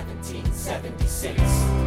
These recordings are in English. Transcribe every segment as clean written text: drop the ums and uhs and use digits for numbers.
1776.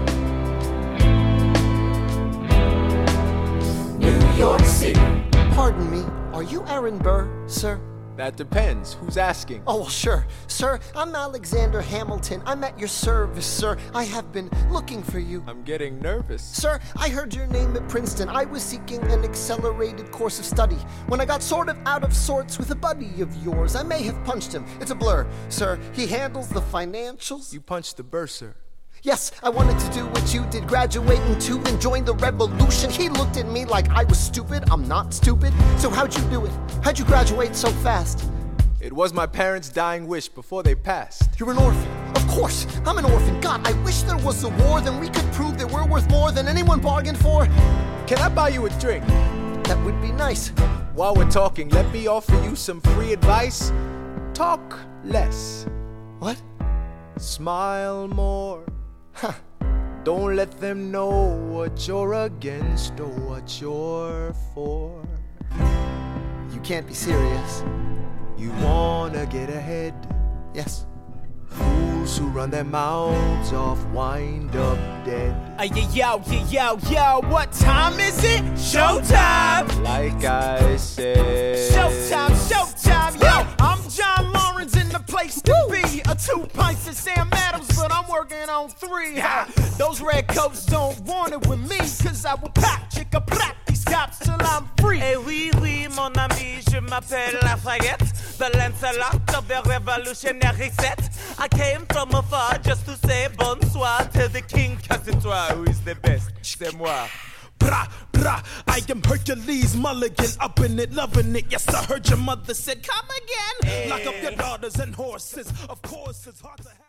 New York City. Pardon me, are you Aaron Burr, sir? That depends. Who's asking? Oh, well, sure. Sir, I'm Alexander Hamilton. I'm at your service, sir. I have been looking for you. I'm getting nervous. Sir, I heard your name at Princeton. I was seeking an accelerated course of study. When I got sort of out of sorts with a buddy of yours, I may have punched him. It's a blur. Sir, he handles the financials. You punched the bursar. Yes, I wanted to do what you did, graduating too, then join the revolution. He looked at me like I was stupid. I'm not stupid. So how'd you do it? How'd you graduate so fast? It was my parents' dying wish before they passed. You're an orphan. Of course, I'm an orphan. God, I wish there was a war, then we could prove that we're worth more than anyone bargained for. Can I buy you a drink? That would be nice. While we're talking, let me offer you some free advice. Talk less. What? Smile more. Huh. Don't let them know what you're against or what you're for. You can't be serious. You wanna get ahead. Yes. Fools who run their mouths off wind up dead. Yo, what time is it? Showtime! Like I said. Showtime, yo! I'm John Lawrence in the place to be. A 2 pints of Sam Adams, but I'm working on 3. Ha! Those red coats don't want it with me, cause I will pop, chicka, plop these cops till I'm free. Eh oui, mon ami, je m'appelle Lafayette, the Lancelot of the revolutionary set. I came from afar just to say bonsoir to the king, cause it's toi who is the best, c'est moi. Brah, brah, I am Hercules Mulligan, up in it, loving it. Yes, I heard your mother said, come again. Lock up your daughters and horses. Of course, it's hard to have.